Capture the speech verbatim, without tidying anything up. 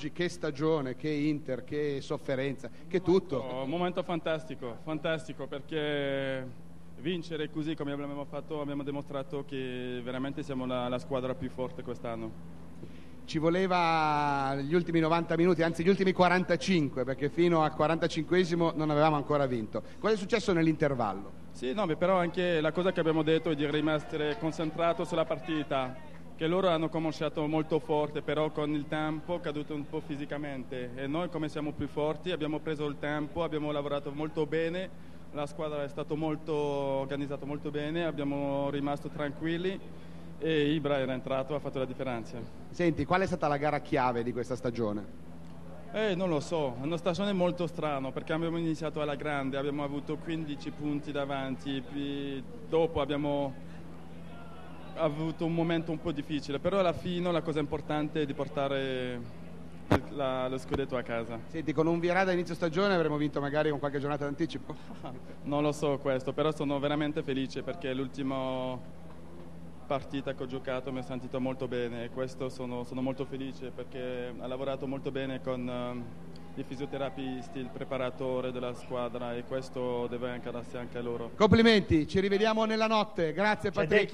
oggi che stagione, che Inter, che sofferenza, che tutto. Un momento fantastico, fantastico perché vincere così come abbiamo fatto, abbiamo dimostrato che veramente siamo la, la squadra più forte quest'anno. Ci voleva gli ultimi novanta minuti, anzi gli ultimi quarantacinque, perché fino al quarantacinquesimo non avevamo ancora vinto. Cosa è successo nell'intervallo? Sì, no, però anche la cosa che abbiamo detto è di rimanere concentrato sulla partita, che loro hanno cominciato molto forte, però con il tempo è caduto un po' fisicamente e noi come siamo più forti abbiamo preso il tempo, abbiamo lavorato molto bene, la squadra è stata molto organizzata molto bene, abbiamo rimasto tranquilli e Ibra era entrato, ha fatto la differenza. Senti, qual è stata la gara chiave di questa stagione? Eh, non lo so, è una stagione molto strana perché abbiamo iniziato alla grande, abbiamo avuto quindici punti davanti, poi dopo abbiamo avuto un momento un po' difficile, però alla fine la cosa importante è di portare la, lo scudetto a casa. Senti, con un virata inizio stagione avremmo vinto magari con qualche giornata d'anticipo? Non lo so questo, però sono veramente felice perché l'ultimo partita che ho giocato mi ho sentito molto bene e questo sono, sono molto felice perché ha lavorato molto bene con um, i fisioterapisti, il preparatore della squadra e questo deve anche darsi anche a loro. Complimenti, ci rivediamo nella notte, grazie Patrick.